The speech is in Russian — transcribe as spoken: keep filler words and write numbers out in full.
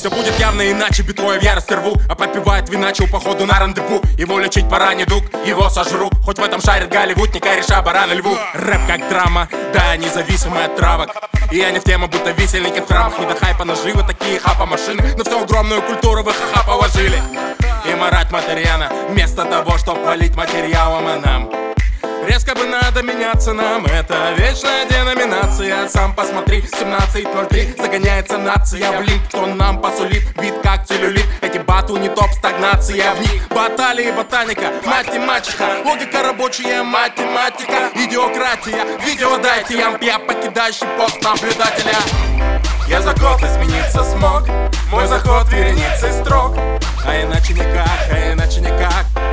Все будет явно иначе, битвой в ярости рву. А попивает виначе у походу на рандеву. Его лечить пора, не дуг, его сожру. Хоть в этом шарит Голливуд, не кореша, барана льву. Рэп как драма, да, независимый от травок. И я не в тему, будто висельники в храмах. Не до хайпа наживы, такие хапа машины. Но всю огромную культуру вы ха-ха положили. И марать материана, вместо того, чтоб валить материалом и нам. Резко бы надо меняться нам, это вечная деноминация. Сам посмотри, семнадцать ноль три загоняется нация. Блин, что нам посулит, вид как целлюлит. Эти бату не топ, стагнация в них. Баталии, ботаника, мать и мачеха. Логика рабочая, математика. Идиократия, видео дайте ям. Я покидающий пост наблюдателя. Я за год измениться смог. Мой заход вереницы строк. А иначе никак, а иначе никак.